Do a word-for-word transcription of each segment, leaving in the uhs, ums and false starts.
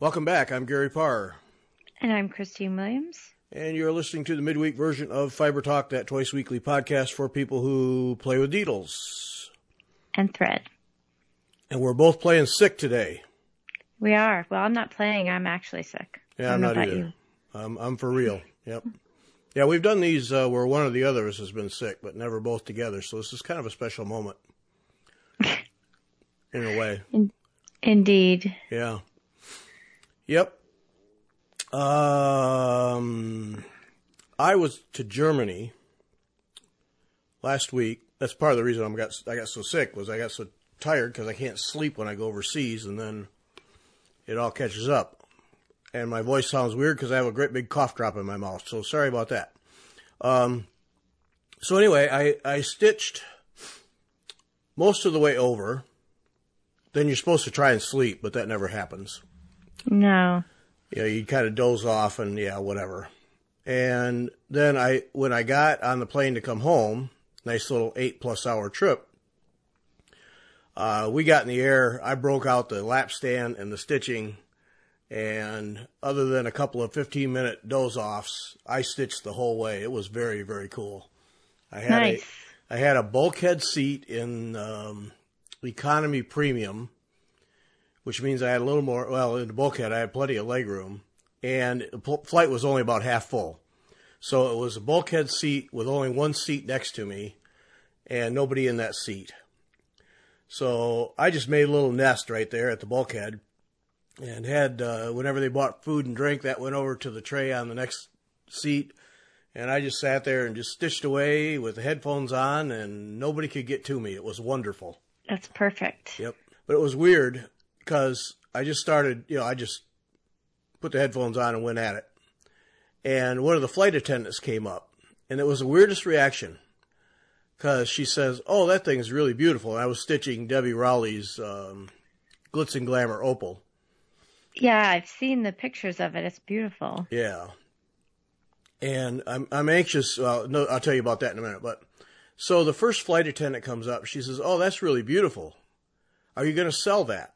Welcome back. I'm Gary Parr. And I'm Christine Williams. And you're listening to the midweek version of Fiber Talk, that twice weekly podcast for people who play with needles. And thread. And we're both playing sick today. We are. Well, I'm not playing. I'm actually sick. Yeah, I'm not either. I'm, I'm for real. Yep. Yeah, we've done these uh, where one or the other of us has been sick, but never both together. So this is kind of a special moment. In a way. In- indeed. Yeah. Yep. Um, I was to Germany last week. That's part of the reason I got I got so sick, was I got so tired because I can't sleep when I go overseas, and then it all catches up. And my voice sounds weird because I have a great big cough drop in my mouth. So sorry about that. Um, so anyway, I, I stitched most of the way over. Then you're supposed to try and sleep, but that never happens. No. Yeah, you kind of doze off and yeah, whatever. And then I, when I got on the plane to come home, nice little eight plus hour trip, uh, we got in the air. I broke out the lap stand and the stitching. And other than a couple of fifteen minute doze offs, I stitched the whole way. It was very, very cool. I had nice. a, I had a bulkhead seat in, um, economy premium, which means I had a little more, well, in the bulkhead, I had plenty of leg room, and the flight was only about half full. So it was a bulkhead seat with only one seat next to me and nobody in that seat. So I just made a little nest right there at the bulkhead and had, uh, whenever they bought food and drink, that went over to the tray on the next seat. And I just sat there and just stitched away with the headphones on, and nobody could get to me. It was wonderful. That's perfect. Yep. But it was weird because I just started, you know, I just put the headphones on and went at it. And one of the flight attendants came up, and it was the weirdest reaction because she says, "Oh, that thing's really beautiful." And I was stitching Debbie Rowley's um, Glitz and Glamour Opal. Yeah, I've seen the pictures of it. It's beautiful. Yeah. And I'm I'm anxious. Well, no, I'll tell you about that in a minute. But so the first flight attendant comes up. She says, "Oh, that's really beautiful. Are you going to sell that?"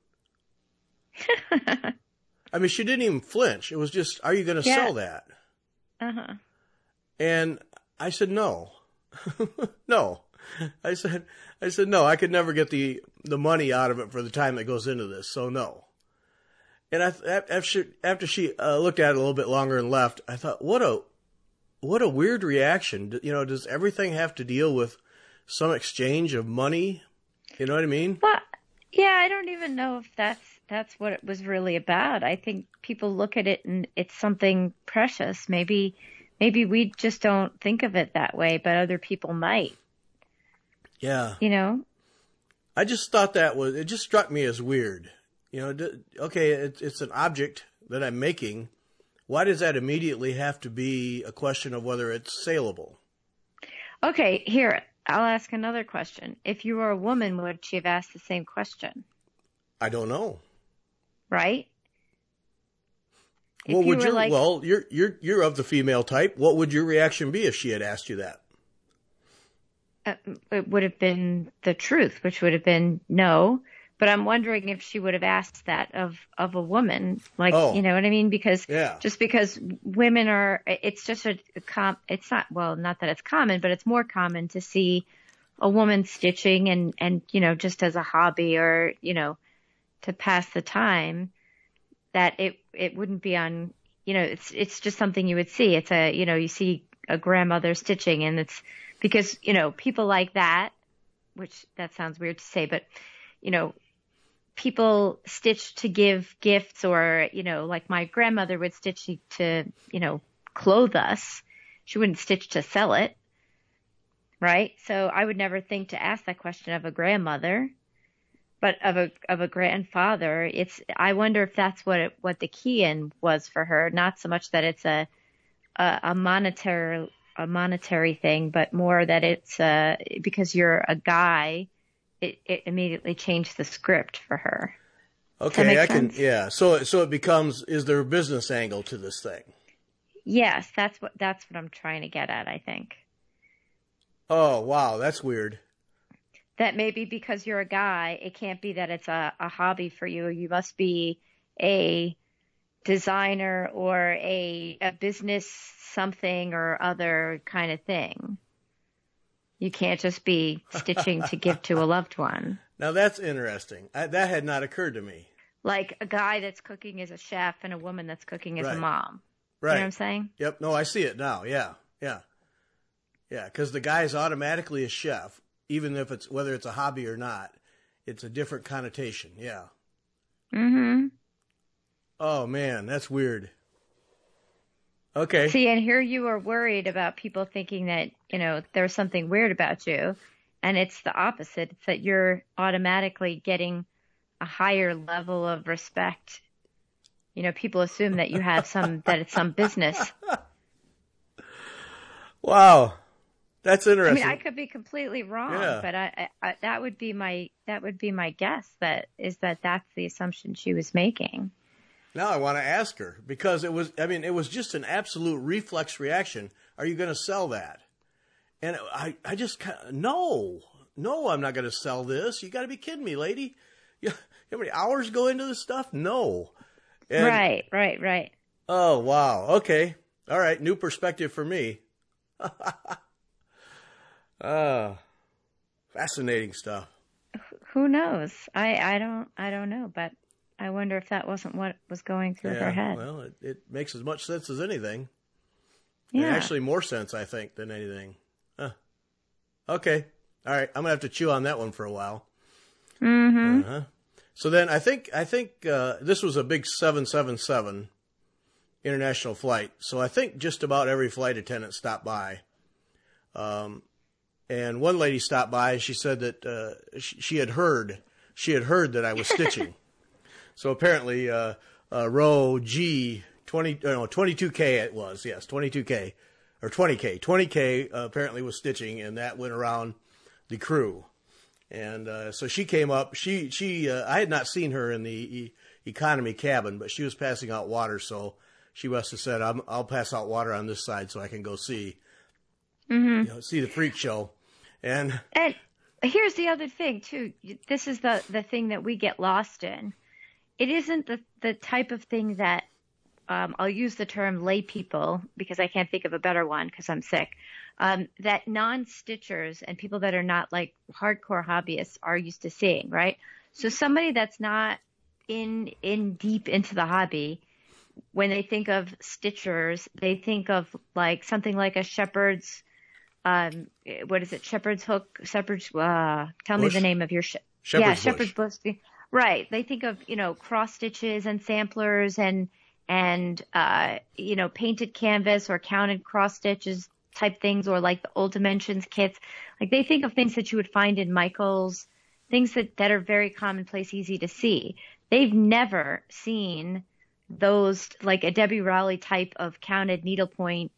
I mean, she didn't even flinch. It was just, "Are you going to yeah. sell that?" Uh-huh. And I said, "No, no." I said, I said, "No, I could never get the, the money out of it for the time that goes into this. So no." And I, after, after she uh, looked at it a little bit longer and left, I thought, what a, what a weird reaction. You know, does everything have to deal with some exchange of money? You know what I mean? Well, yeah, I don't even know if that's, that's what it was really about. I think people look at it and it's something precious. Maybe, maybe we just don't think of it that way, but other people might. Yeah. You know? I just thought that was, it just struck me as weird. You know, okay, it's an object that I'm making. Why does that immediately have to be a question of whether it's saleable? Okay, here, I'll ask another question. If you were a woman, would she have asked the same question? I don't know. Right? What would your, like, well, you're, you're, you're of the female type. What would your reaction be if she had asked you that? Uh, it would have been the truth, which would have been no. But I'm wondering if she would have asked that of, of a woman, like, oh. you know what I mean? Because yeah. just because women are, it's just a, a com, it's not, well, not that it's common, but it's more common to see a woman stitching and, and, you know, just as a hobby or, you know, to pass the time, that it, it wouldn't be on, you know, it's, it's just something you would see. It's a, you know, you see a grandmother stitching, and it's because, you know, people like that, which that sounds weird to say, but, you know, people stitch to give gifts, or, you know, like my grandmother would stitch to, you know, clothe us. She wouldn't stitch to sell it. Right. So I would never think to ask that question of a grandmother, but of a, of a grandfather. It's, I wonder if that's what it, what the key in was for her. Not so much that it's a, a, a monetary, a monetary thing, but more that it's, uh, because you're a guy, It, it immediately changed the script for her. Okay, I sense? can, yeah. So, so it becomes, is there a business angle to this thing? Yes, that's what, that's what I'm trying to get at, I think. Oh, wow, that's weird. That maybe because you're a guy, it can't be that it's a, a hobby for you. You must be a, designer or a, a business something or other kind of thing. You can't just be stitching to give to a loved one. Now that's interesting. I, that had not occurred to me. Like a guy that's cooking as a chef and a woman that's cooking as Right. a mom. Right. You know what I'm saying? Yep. No, I see it now. Yeah. Yeah. Yeah. Because the guy is automatically a chef, even if it's whether it's a hobby or not. It's a different connotation. Yeah. Mm-hmm. Oh man, that's weird. Okay. See, and here you are worried about people thinking that, you know, there's something weird about you. And it's the opposite. It's that you're automatically getting a higher level of respect. You know, people assume that you have some, that it's some business. Wow. That's I interesting. mean, I could be completely wrong, Yeah. but I, I, I, that would be my, that would be my guess that is that that's the assumption she was making. Now I want to ask her because it was, I mean, it was just an absolute reflex reaction. Are you going to sell that? And I, I just kind of, no, no, I'm not going to sell this. You got to be kidding me, lady. You, how many hours go into this stuff? No. And, Right, right, right. Oh, wow. Okay. All right. New perspective for me. Ah, fascinating stuff. Who knows? I, I don't, I don't know, but I wonder if that wasn't what was going through her head. Well, it, it makes as much sense as anything. Yeah. And actually more sense, I think, than anything. Huh. Okay. All right. I'm going to have to chew on that one for a while. Mm-hmm. Uh-huh. So then I think, I think, uh, this was a big seven seven seven international flight. So I think just about every flight attendant stopped by. Um, and one lady stopped by and she said that, uh, she, she had heard, she had heard that I was stitching. So apparently, uh, uh, row G twenty, no, twenty-two K it was, yes, twenty-two K or twenty K, twenty K uh, apparently was stitching, and that went around the crew. And uh, so she came up. She she uh, I had not seen her in the e- economy cabin, but she was passing out water, so she must have said, I'm, "I'll pass out water on this side so I can go see, Mm-hmm. you know, see the freak show." And And here's the other thing too. This is the, the thing that we get lost in. It isn't the, the type of thing that, um, I'll use the term lay people because I can't think of a better one because I'm sick, um, that non-stitchers and people that are not like hardcore hobbyists are used to seeing, right? So somebody that's not in, in deep into the hobby, when they think of stitchers, they think of like something like a shepherd's, um, what is it? Shepherd's hook, shepherd's, uh, tell Bush? me the name of your, sh- Shepherd's yeah, bush. shepherd's bush. Right. They think of, you know, cross stitches and samplers and, and, uh, you know, painted canvas or counted cross stitches type things, or like the old dimensions kits. Like they think of things that you would find in Michael's, things that, that are very commonplace, easy to see. They've never seen those, like a Debbie Rowley type of counted needlepoint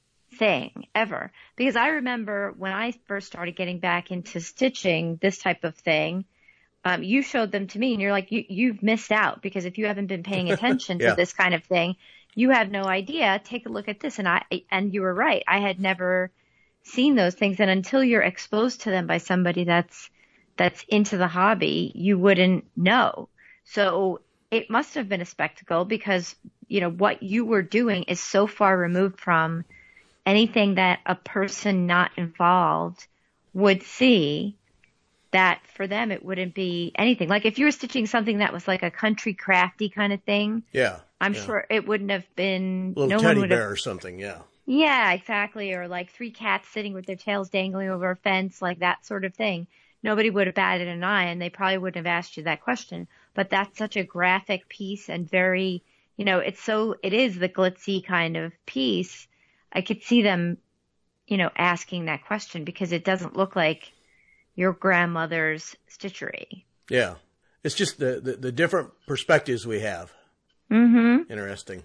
thing ever. Because I remember when I first started getting back into stitching this type of thing, Um, you showed them to me and you're like, you, you've missed out because if you haven't been paying attention Yeah. to this kind of thing, you have no idea. Take a look at this. And I, and you were right. I had never seen those things. And until you're exposed to them by somebody that's, that's into the hobby, you wouldn't know. So it must have been a spectacle because, you know, what you were doing is so far removed from anything that a person not involved would see, that for them it wouldn't be anything. Like if you were stitching something that was like a country crafty kind of thing, yeah, I'm yeah. sure it wouldn't have been little no one teddy would bear have, or something. Yeah. yeah, exactly. Or like three cats sitting with their tails dangling over a fence, like that sort of thing. Nobody would have batted an eye and they probably wouldn't have asked you that question. But that's such a graphic piece and very, you know, it's so, it is the glitzy kind of piece. I could see them, you know, asking that question because it doesn't look like your grandmother's stitchery. Yeah. It's just the, the, the different perspectives we have. Mm-hmm. Interesting.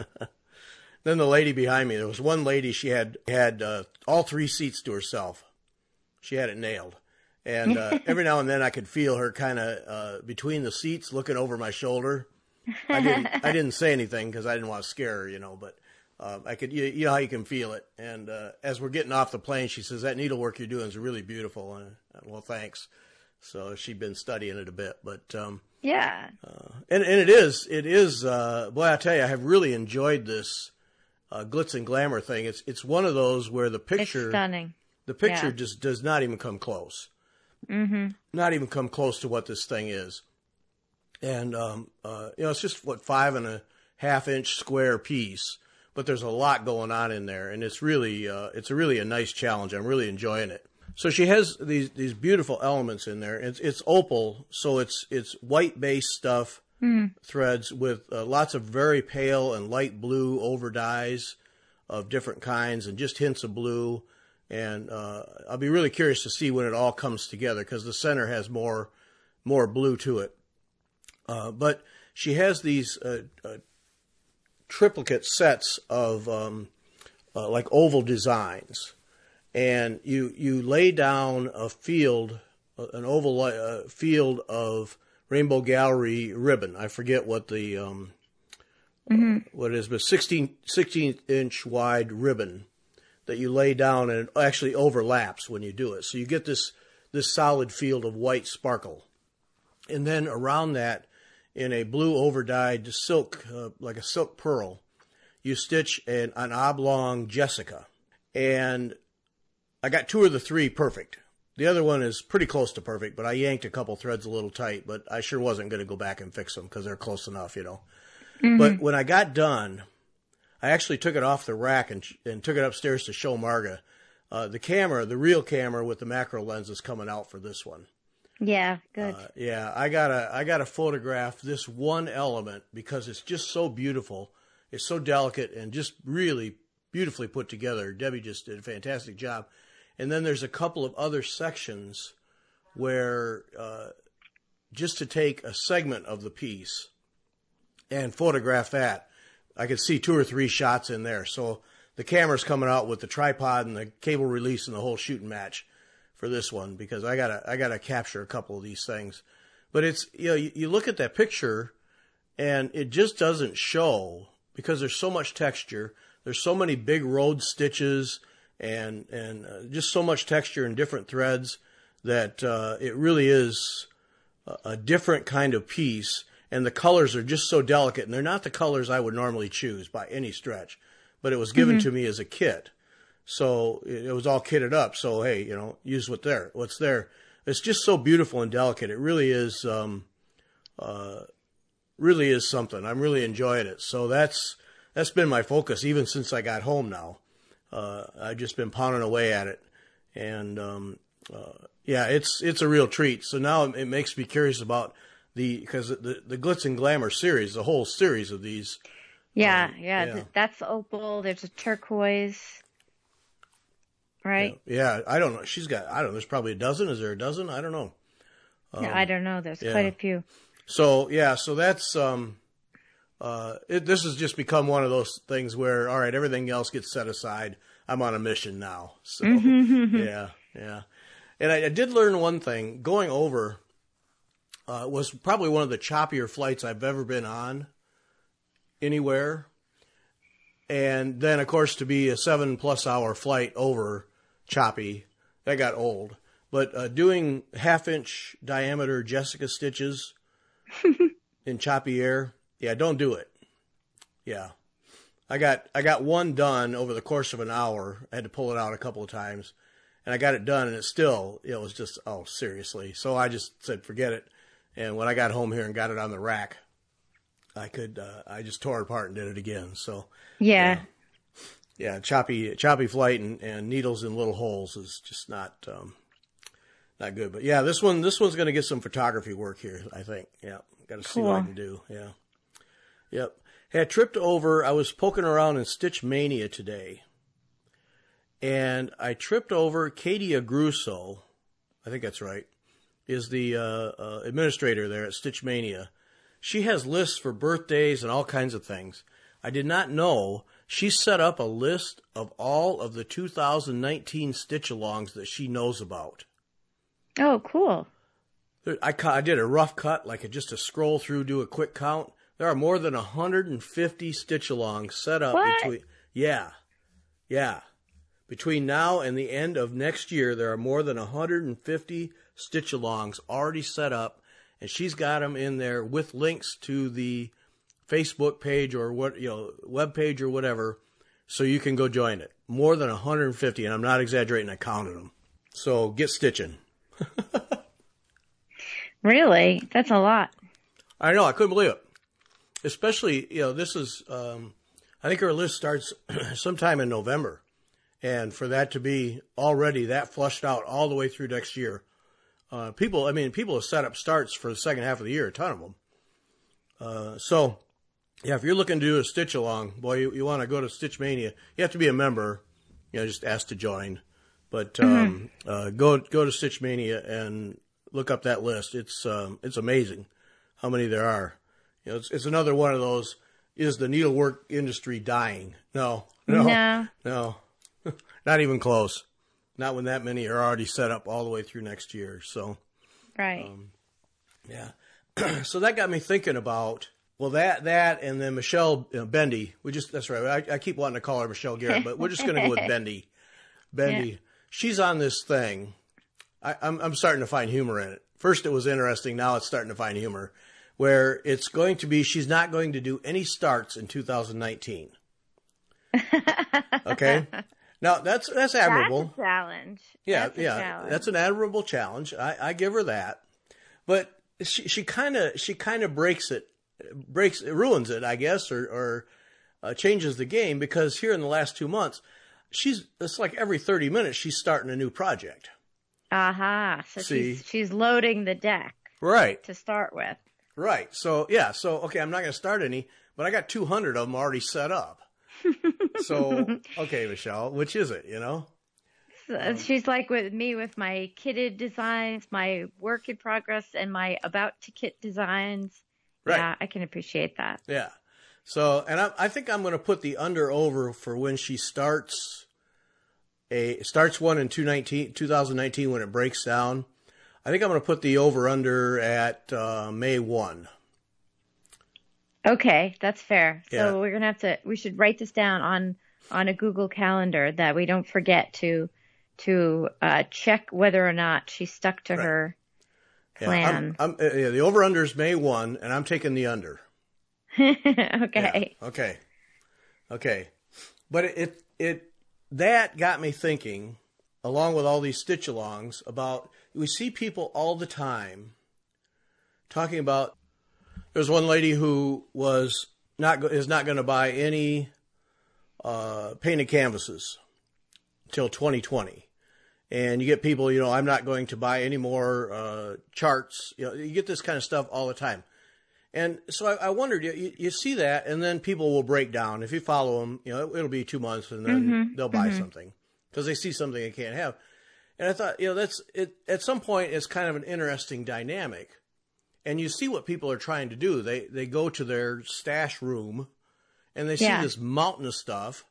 Then the lady behind me, there was one lady, she had, had, uh, all three seats to herself. She had it nailed. And, uh, every now and then I could feel her kind of, uh, between the seats looking over my shoulder. I didn't, I didn't say anything because I didn't want to scare her, you know, but, uh, I could, you, you know how you can feel it. And, uh, as we're getting off the plane, she says, that needlework you're doing is really beautiful. And, uh, well, thanks. So she'd been studying it a bit, but, um, Yeah. Uh, and, and it is, it is, uh, boy, I tell you, I have really enjoyed this, uh, glitz and glamour thing. It's, it's one of those where the picture, It's stunning. the picture Yeah. just does not even come close. Mm-hmm. Not even come close to what this thing is. And, um, uh, you know, it's just what, five and a half inch square piece, but there's a lot going on in there. And it's really, uh, it's a really a nice challenge. I'm really enjoying it. So she has these, these beautiful elements in there. It's, it's opal. So it's, it's white based stuff, Mm. threads with uh, lots of very pale and light blue over dyes of different kinds and just hints of blue. And, uh, I'll be really curious to see when it all comes together because the center has more, more blue to it. Uh, but she has these, uh, uh, triplicate sets of, um, uh, like oval designs. And you, you lay down a field, an oval uh, field of Rainbow Gallery ribbon. I forget what the, um, mm-hmm. uh, what it is, but sixteen, sixteen inch wide ribbon that you lay down, and it actually overlaps when you do it. So you get this, this solid field of white sparkle. And then around that, in a blue overdyed silk, uh, like a silk pearl, you stitch an, an oblong Jessica. And I got two of the three perfect. The other one is pretty close to perfect, but I yanked a couple threads a little tight, but I sure wasn't going to go back and fix them because they're close enough, you know. Mm-hmm. But when I got done, I actually took it off the rack and, and took it upstairs to show Marga. Uh, the camera, the real camera with the macro lens is coming out for this one. Yeah, good. Uh, yeah, I gotta, I gotta photograph this one element because it's just so beautiful. It's so delicate and just really beautifully put together. Debbie just did a fantastic job. And then there's a couple of other sections where, uh, just to take a segment of the piece and photograph that, I could see two or three shots in there. So the camera's coming out with the tripod and the cable release and the whole shooting match for this one because I gotta, I gotta capture a couple of these things. But it's, you know, you, you look at that picture and it just doesn't show because there's so much texture. There's so many big road stitches and, and uh, just so much texture in different threads that, uh, it really is a, a different kind of piece. And the colors are just so delicate and they're not the colors I would normally choose by any stretch, but it was given mm-hmm. to me as a kit. So it was all kitted up. So, hey, you know, use what there, what's there. It's just so beautiful and delicate. It really is, um, uh, really is something. I'm really enjoying it. So that's, that's been my focus even since I got home now. Uh, I've just been pounding away at it. And, um, uh, yeah, it's, it's a real treat. So now it makes me curious about the, cause the, the Glitz and Glamour series, the whole series of these. Yeah. Um, yeah. yeah. Th- that's opal. There's a turquoise. Right? Yeah, yeah, I don't know. She's got, I don't know, there's probably a dozen. Is there a dozen? I don't know. Um, yeah, I don't know. There's yeah. quite a few. So, yeah, so that's, um, uh, it, this has just become one of those things where, all right, everything else gets set aside. I'm on a mission now. So, yeah, yeah. And I, I did learn one thing. Going over uh, was probably one of the choppier flights I've ever been on anywhere. And then, of course, to be a seven plus hour flight over choppy, that got old. But uh, doing half inch diameter Jessica stitches in choppy air, yeah, don't do it. Yeah. I got, I got one done over the course of an hour. I had to pull it out a couple of times and I got it done and it still, it was just, oh, seriously. So I just said, forget it. And when I got home here and got it on the rack, I could, uh, I just tore it apart and did it again. So yeah, yeah, yeah choppy, choppy flight and, and needles in little holes is just not, um, not good. But yeah, this one, this one's going to get some photography work here, I think. Yeah. Got to see cool. what I can do. Yeah. Yep. Hey, I tripped over, I was poking around in Stitch Mania today and I tripped over Katie Agruso. I think that's right. Is the, uh, uh, administrator there at Stitch Mania. She has lists for birthdays and all kinds of things. I did not know she set up a list of all of the two thousand nineteen stitch-alongs that she knows about. Oh, cool. I, I did a rough cut, like a, just a scroll through, do a quick count. There are more than one hundred fifty stitch-alongs set up. What? Between, yeah, yeah. Between now and the end of next year, there are more than one hundred fifty stitch-alongs already set up. and she's got them in there with links to the Facebook page or what, you know, web page or whatever, so you can go join it. More than one hundred fifty, and I'm not exaggerating, I counted them. So get stitching. Really? That's a lot. I know, I couldn't believe it. Especially, you know, this is, um, I think our list starts sometime in November. And for that to be already that flushed out all the way through next year, uh, people, I mean, people have set up starts for the second half of the year, a ton of them. Uh, so, yeah, if you're looking to do a stitch along, boy, you, you want to go to Stitch Mania. You have to be a member, you know, just ask to join. But um, mm-hmm. uh, go go to Stitch Mania and look up that list. It's um, it's amazing how many there are. You know, it's, it's another one of those. Is the needlework industry dying? No, no, no. no. Not even close. Not when that many are already set up all the way through next year. So, right. Um, yeah. So that got me thinking about, well, that, that, and then Michelle you know, Bendy. We just, that's right. I, I keep wanting to call her Michelle Garrett, but we're just going to go with Bendy. Bendy. Yeah. She's on this thing. I, I'm, I'm starting to find humor in it. First it was interesting. Now it's starting to find humor where it's going to be, she's not going to do any starts in two thousand nineteen. Okay. Now that's that's admirable. That's a challenge. Yeah, that's a yeah, challenge. That's an admirable challenge. I, I give her that, but she she kind of she kind of breaks it, breaks it, ruins it, I guess, or or uh, changes the game because here in the last two months, she's it's like every thirty minutes she's starting a new project. Aha! Uh-huh. So See? she's she's loading the deck, right? To start with, right. So yeah, so okay, I'm not going to start any, but I got two hundred of them already set up. So, okay, Michelle, which is it, you know? Um, She's like with me with my kitted designs, my work in progress, and my about to kit designs. Right. Yeah, I can appreciate that. Yeah. So, and I, I think I'm going to put the under over for when she starts a, starts one in two thousand nineteen when it breaks down. I think I'm going to put the over under at uh, May first. Okay, that's fair. So Yeah. we're going to have to, we should write this down on, on a Google Calendar that we don't forget to, to, uh, check whether or not she stuck to Right. her Yeah, plan. I'm, I'm, uh, yeah, the over under is May first, and I'm taking the under. Okay. Yeah, okay. Okay. But it, it, it, that got me thinking, along with all these stitch alongs, about, we see people all the time talking about, there's one lady who was not is not going to buy any uh, painted canvases until twenty twenty, and you get people, you know, I'm not going to buy any more uh, charts. You know, you get this kind of stuff all the time, and so I, I wondered, you, you see that, and then people will break down if you follow them. You know, it, it'll be two months, and then Mm-hmm. they'll buy Mm-hmm. something because they see something they can't have, and I thought, you know, that's it. At some point, it's kind of an interesting dynamic. And you see what people are trying to do. They they go to their stash room and they see Yeah. this mountain of stuff.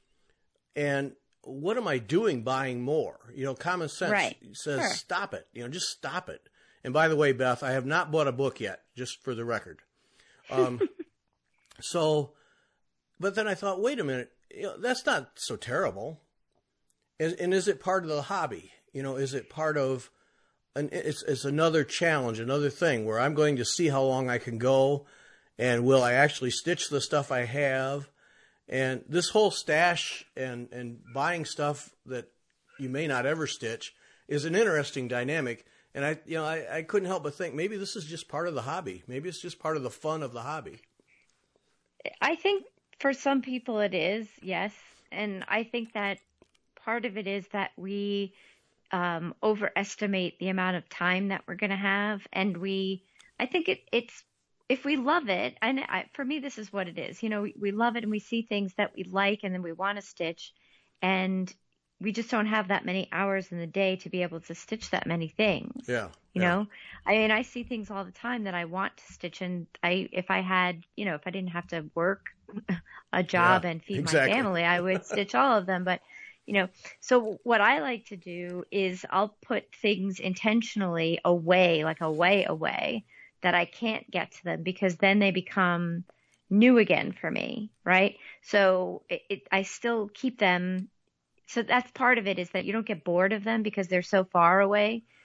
And what am I doing buying more? You know, common sense Right. says Sure. stop it. You know, just stop it. And by the way, Beth, I have not bought a book yet, just for the record. Um, so, but then I thought, wait a minute, you know, that's not so terrible. And, and is it part of the hobby? You know, is it part of And it's it's another challenge, another thing where I'm going to see how long I can go, and will I actually stitch the stuff I have, and this whole stash and and buying stuff that you may not ever stitch is an interesting dynamic. And I you know I, I couldn't help but think maybe this is just part of the hobby. Maybe it's just part of the fun of the hobby. I think for some people it is, yes. And I think that part of it is that we um, overestimate the amount of time that we're going to have. And we, I think it, it's, if we love it, and I, for me, this is what it is. You know, we, we love it and we see things that we like and then we want to stitch. And we just don't have that many hours in the day to be able to stitch that many things. Yeah. You yeah. know, I mean, I see things all the time that I want to stitch, and I, if I had, you know, if I didn't have to work a job Yeah, and feed exactly. my family, I would stitch all of them. But, you know, so what I like to do is I'll put things intentionally away, like away, away, that I can't get to them, because then they become new again for me. Right. So it, it, I still keep them. So that's part of it, is that you don't get bored of them because they're so far away.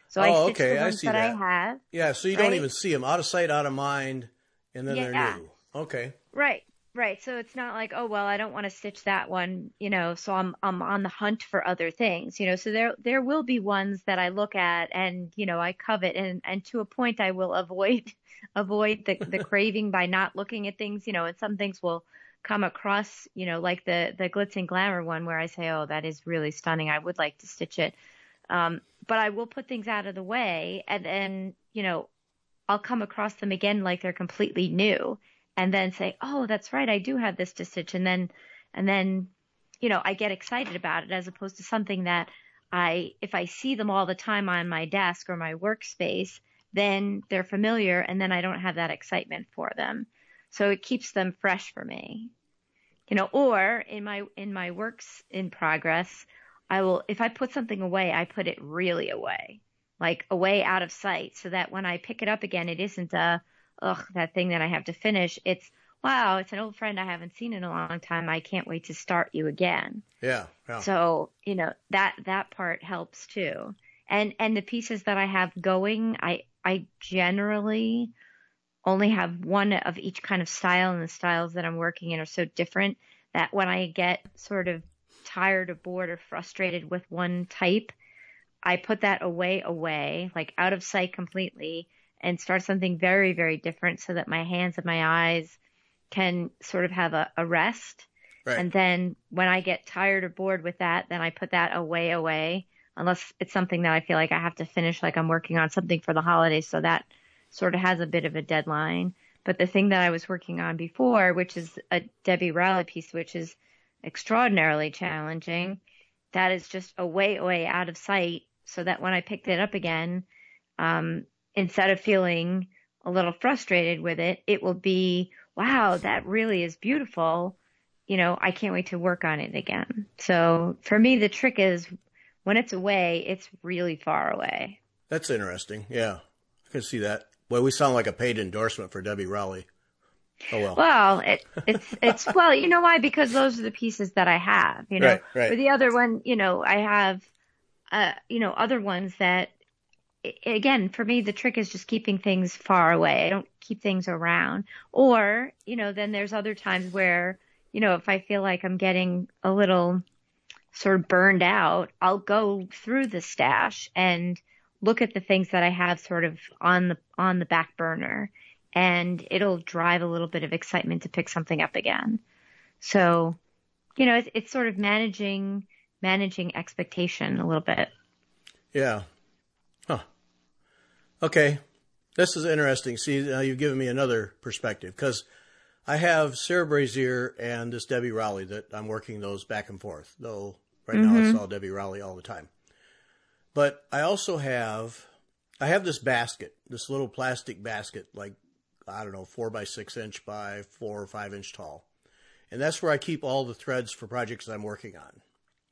So I Oh, stitch the okay. I ones see that I that. have. Yeah, so you don't Right? even see them. Out of sight, out of mind, and then they're Yeah. new. Okay. Right. Right. So it's not like, oh well, I don't want to stitch that one, you know, so I'm I'm on the hunt for other things, you know. So there there will be ones that I look at and, you know, I covet and and to a point I will avoid avoid the the craving by not looking at things, you know, and some things will come across, you know, like the the glitz and glamour one where I say, "Oh, that is really stunning. I would like to stitch it." Um, but I will put things out of the way and then, you know, I'll come across them again like they're completely new and then say, "Oh, that's right, I do have this to stitch." And then and then, you know, I get excited about it as opposed to something that I if I see them all the time on my desk or my workspace, then they're familiar and then I don't have that excitement for them. So it keeps them fresh for me. You know, or in my in my works in progress, I will if I put something away, I put it really away, like away out of sight, so that when I pick it up again, it isn't a ugh that thing that I have to finish. It's wow, it's an old friend I haven't seen in a long time. I can't wait to start you again. Yeah. Yeah. So, you know, that that part helps too. And and the pieces that I have going, I I generally only have one of each kind of style, and the styles that I'm working in are so different that when I get sort of tired or bored or frustrated with one type, I put that away, away, like out of sight completely and start something very, very different so that my hands and my eyes can sort of have a, a rest. Right. And then when I get tired or bored with that, then I put that away, away, unless it's something that I feel like I have to finish, like I'm working on something for the holidays. So that sort of has a bit of a deadline. But the thing that I was working on before, which is a Debbie Rowley piece, which is extraordinarily challenging, that is just away, away out of sight so that when I picked it up again, um, instead of feeling a little frustrated with it, it will be, wow, that really is beautiful. You know, I can't wait to work on it again. So for me, the trick is when it's away, it's really far away. That's interesting. Yeah. I can see that. Well, we sound like a paid endorsement for Debbie Rowley. Oh, well. Well, it, it's, it's, well, you know why? Because those are the pieces that I have, you know, Right, right. for the other one, you know, I have, uh, you know, other ones that, again, for me, the trick is just keeping things far away. I don't keep things around. Or, you know, then there's other times where, you know, if I feel like I'm getting a little sort of burned out, I'll go through the stash and look at the things that I have sort of on the, on the back burner, and it'll drive a little bit of excitement to pick something up again. So, you know, it's, it's sort of managing, managing expectation a little bit. Yeah. Huh. Okay. This is interesting. See, now you've given me another perspective because I have Sarah Brazier and this Debbie Rowley that I'm working those back and forth, though right Mm-hmm. now it's all Debbie Rowley all the time. But I also have, I have this basket, this little plastic basket, like, I don't know, four by six inch by four or five inch tall. And that's where I keep all the threads for projects I'm working on.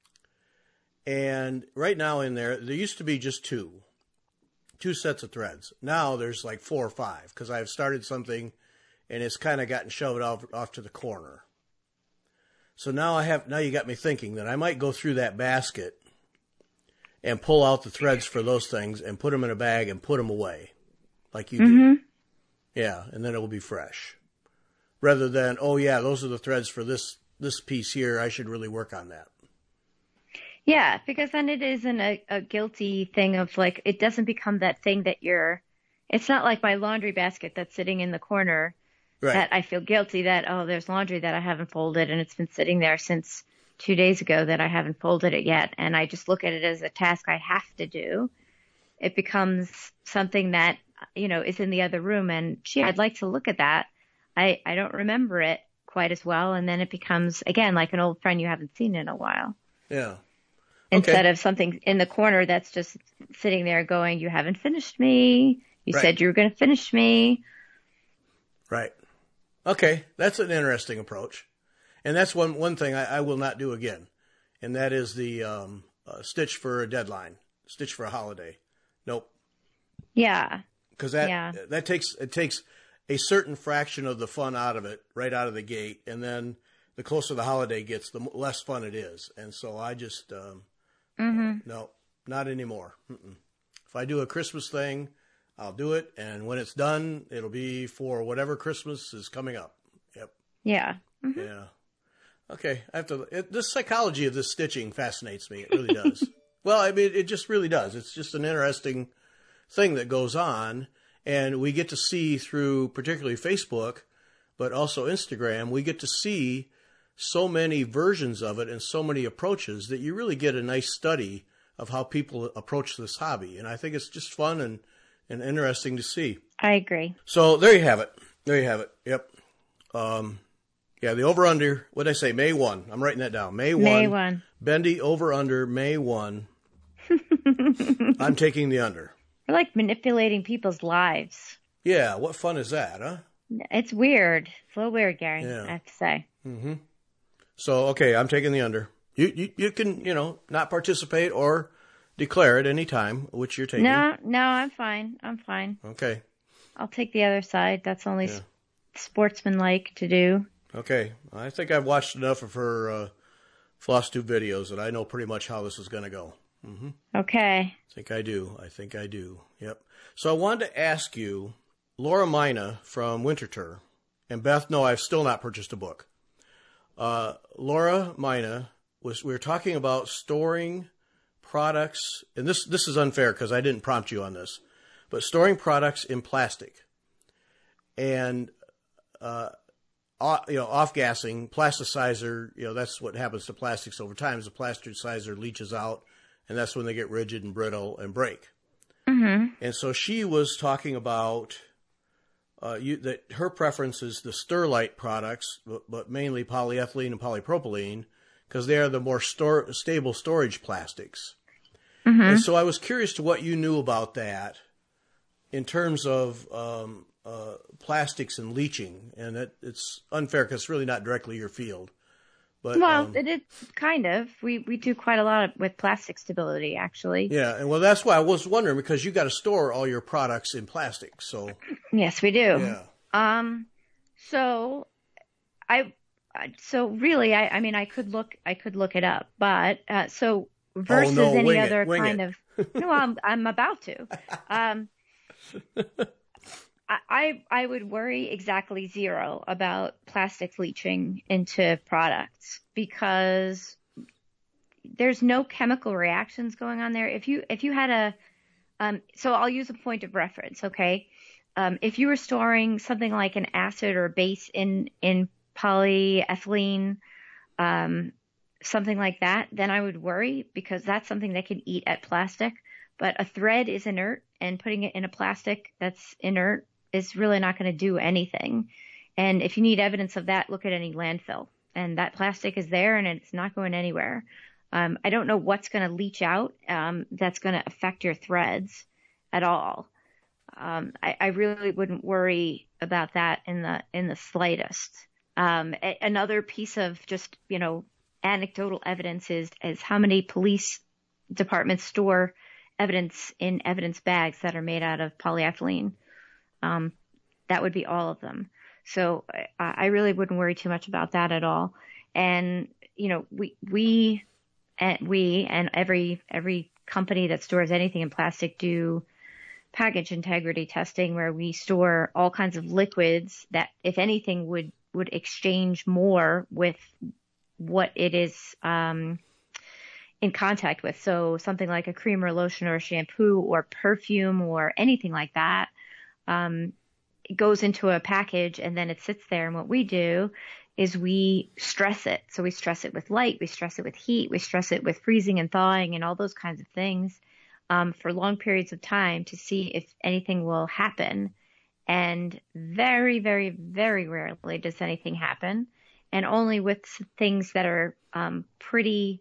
And right now in there, there used to be just two, two sets of threads. Now there's like four or five because I've started something and it's kind of gotten shoved off, off to the corner. So now I have, now you got me thinking that I might go through that basket and pull out the threads for those things and put them in a bag and put them away like you Mm-hmm. do. Yeah, and then it will be fresh. Rather than, oh yeah, those are the threads for this this piece here. I should really work on that. Yeah, because then it isn't a, a guilty thing of like, it doesn't become that thing that you're, it's not like my laundry basket that's sitting in the corner Right. that I feel guilty that, oh, there's laundry that I haven't folded and it's been sitting there since two days ago that I haven't folded it yet. And I just look at it as a task I have to do. It becomes something that, you know, is in the other room and gee, I'd like to look at that. I, I don't remember it quite as well. And then it becomes, again, like an old friend you haven't seen in a while. Yeah. Instead Okay. of something in the corner that's just sitting there going, you haven't finished me. You Right. said you were going to finish me. Right. Okay, that's an interesting approach. And that's one, one thing I, I will not do again. And that is the um, uh, stitch for a deadline, stitch for a holiday. Nope. Yeah. Because that, Yeah. that takes, it takes a certain fraction of the fun out of it right out of the gate. And then the closer the holiday gets, the less fun it is. And so I just, um, Mm-hmm. no, not anymore. Mm-mm. If I do a Christmas thing, I'll do it. And when it's done, it'll be for whatever Christmas is coming up. Yep. Yeah. Mm-hmm. Yeah. Okay. I have to, it, this psychology of this stitching fascinates me. It really does. Well, I mean, it just really does. It's just an interesting thing that goes on. And we get to see through particularly Facebook, but also Instagram, we get to see so many versions of it and so many approaches that you really get a nice study of how people approach this hobby. And I think it's just fun and, and interesting to see. I agree. So there you have it. There you have it. Yep. Um, yeah, the over-under, what did I say? May first. I'm writing that down. May first. May first. Bendy over-under, May first. I'm taking the under. We're like manipulating people's lives. Yeah, what fun is that, huh? It's weird. It's a little weird, Gary, Yeah. I have to say. Mm-hmm. So, okay, I'm taking the under. You, you you can, you know, not participate or declare at any time, which you're taking. No, no, I'm fine. I'm fine. Okay. I'll take the other side. That's only Yeah. s- sportsmanlike to do. Okay. I think I've watched enough of her uh, Floss Tube videos that I know pretty much how this is going to go. Mm-hmm. Okay. I think I do. I think I do. Yep. So I wanted to ask you, Laura Mina from Winterthur, and Beth, no, I've still not purchased a book. Uh, Laura Mina was, we were talking about storing products, and this, this is unfair because I didn't prompt you on this, but storing products in plastic and, uh, uh, you know, off-gassing, plasticizer, you know, that's what happens to plastics over time is the plasticizer leaches out, and that's when they get rigid and brittle and break. Mm-hmm. And so she was talking about uh, you, that her preference is the Sterlite products, but, but mainly polyethylene and polypropylene, because they are the more store, stable storage plastics. Mm-hmm. And so I was curious to what you knew about that in terms of um, uh, plastics and leaching. And it, it's unfair because it's really not directly your field. But, Well, um, it is kind of. We we do quite a lot of, with plastic stability, actually. yeah, and well, that's why I was wondering, because you got to store all your products in plastic. So, Yes, we do. yeah. Um, so I, I- so really, I, I mean, I could look, I could look it up, but uh, so versus no, any wing it, other wing kind it. of, no, I'm I'm about to. Um, I I I would worry exactly zero about plastics leaching into products because there's no chemical reactions going on there. If you if you had a um, so I'll use a point of reference, okay? Um, if you were storing something like an acid or a base in in polyethylene, um, something like that, then I would worry because that's something that can eat at plastic. But a thread is inert, and putting it in a plastic that's inert is really not going to do anything. And if you need evidence of that, look at any landfill. And that plastic is there, and it's not going anywhere. Um, I don't know what's going to leach out um, that's going to affect your threads at all. Um, I, I really wouldn't worry about that in the in the slightest. Um, a- another piece of just you know anecdotal evidence is is how many police departments store evidence in evidence bags that are made out of polyethylene. Um, that would be all of them. So I, I really wouldn't worry too much about that at all. And you know we we and we and every every company that stores anything in plastic do package integrity testing, where we store all kinds of liquids that, if anything, would would exchange more with what it is um, in contact with. So something like a cream or lotion or a shampoo or perfume or anything like that um, it goes into a package and then it sits there. And what we do is we stress it. So we stress it with light, we stress it with heat, we stress it with freezing and thawing and all those kinds of things. Um, for long periods of time to see if anything will happen. And very, very, very rarely does anything happen. And only with things that are um, pretty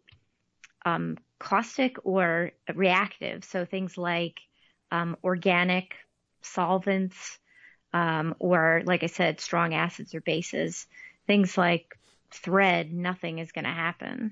um, caustic or reactive. So things like um, organic solvents um, or, like I said, strong acids or bases. Things like thread, nothing is going to happen.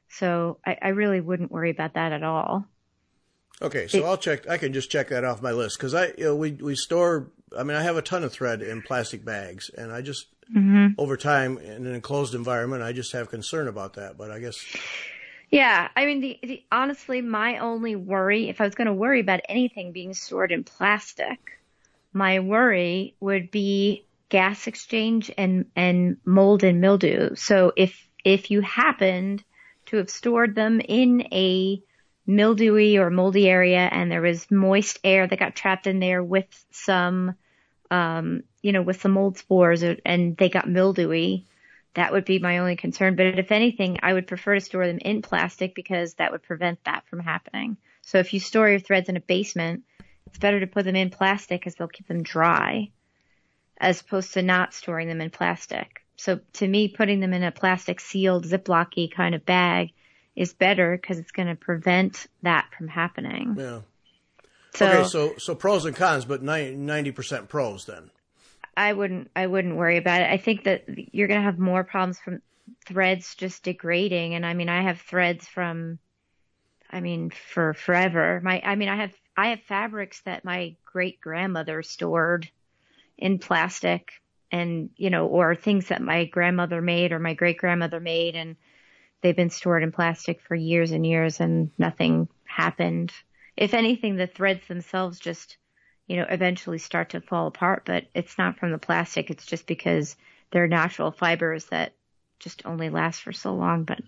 So I, I really wouldn't worry about that at all. Okay, so I'll check. I can just check that off my list because I, you know, we we store. I mean, I have a ton of thread in plastic bags, and I just Mm-hmm. over time in an enclosed environment, I just have concern about that. But I guess Yeah, I mean, the, the honestly, my only worry, if I was going to worry about anything being stored in plastic, my worry would be gas exchange and and mold and mildew. So if if you happened to have stored them in a mildewy or moldy area and there was moist air that got trapped in there with some, um, you know, with some mold spores or, and they got mildewy, that would be my only concern. But if anything, I would prefer to store them in plastic because that would prevent that from happening. So if you store your threads in a basement, it's better to put them in plastic because they'll keep them dry as opposed to not storing them in plastic. So to me, putting them in a plastic sealed Ziploc-y kind of bag is better because it's going to prevent that from happening. Yeah. So, okay, so so pros and cons, but ninety percent pros then. I wouldn't I wouldn't worry about it. I think that you're going to have more problems from threads just degrading. And I mean, I have threads from, I mean, for forever. My, I mean, I have I have fabrics that my great grandmother stored in plastic, and you know, or things that my grandmother made or my great grandmother made, and they've been stored in plastic for years and years, and nothing happened. If anything, the threads themselves just, you know, eventually start to fall apart, but it's not from the plastic. It's just because they're natural fibers that just only last for so long. But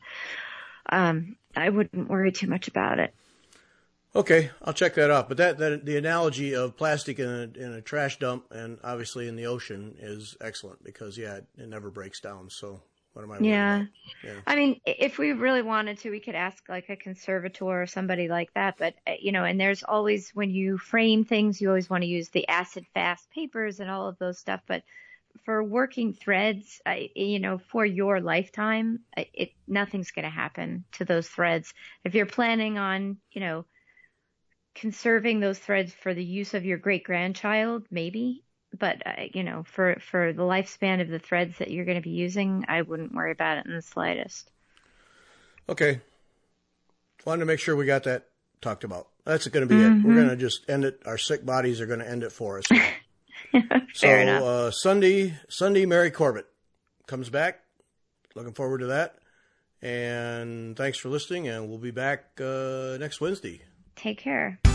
um, I wouldn't worry too much about it. Okay, I'll check that out. But that, that the analogy of plastic in a, in a trash dump and obviously in the ocean is excellent because, yeah, it, it never breaks down. So what am I worried Yeah. about? Yeah. I mean, if we really wanted to, we could ask like a conservator or somebody like that. But, uh, you know, and there's always, when you frame things, you always want to use the acid fast papers and all of those stuff. But for working threads, I, you know, for your lifetime, it, nothing's going to happen to those threads. If you're planning on, you know, conserving those threads for the use of your great grandchild, maybe. But, uh, you know, for, for the lifespan of the threads that you're going to be using, I wouldn't worry about it in the slightest. Okay. Wanted to make sure we got that talked about. That's going to be Mm-hmm. it. We're going to just end it. Our sick bodies are going to end it for us. Fair so enough. Uh, Sunday, Sunday, Mary Corbett comes back. Looking forward to that. And thanks for listening, and we'll be back uh, next Wednesday. Take care.